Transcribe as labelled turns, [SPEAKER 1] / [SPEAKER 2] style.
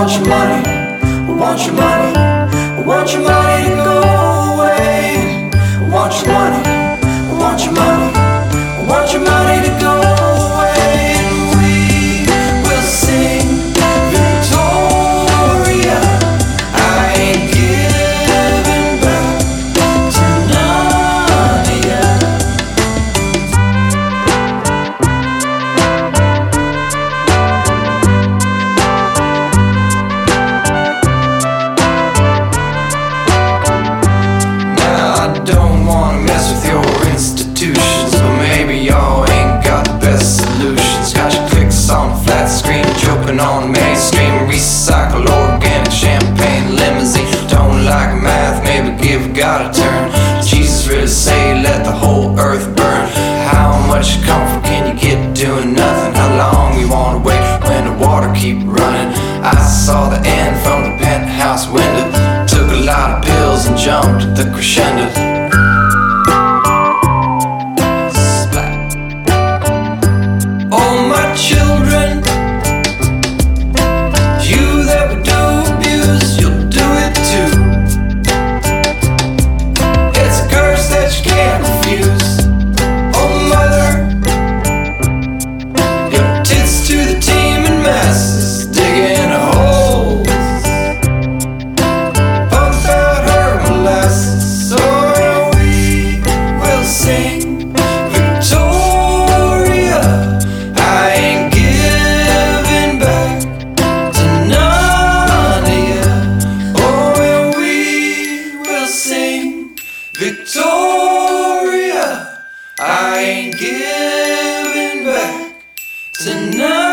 [SPEAKER 1] want your money, I want your money, I want your money to go away. I want your money, I want your money, I want your money to go away. And we will sing Victoria. I ain't giving back to none of ya. Don't wanna mess with your institutions, but maybe y'all ain't got the best solutions. Got your clicks on a flat screen, jumping on the mainstream. Recycle organic champagne limousine. Don't like math, maybe give God a turn. Jesus really say let the whole earth burn. How much comfort can you get doing nothing? How long you wanna wait when the water keep running? I saw the end from the penthouse window. Took a lot of pills and jumped at the crescendo. Splat. Oh my children, you that would do abuse, you'll do it too. It's a curse that you can't refuse. Oh mother, your tits to the teeming masses, digging a hole. Pump out her molasses, so we will sing Victoria. I ain't giving back to none of ya. Oh, and we will sing Victoria. I ain't giving back to none.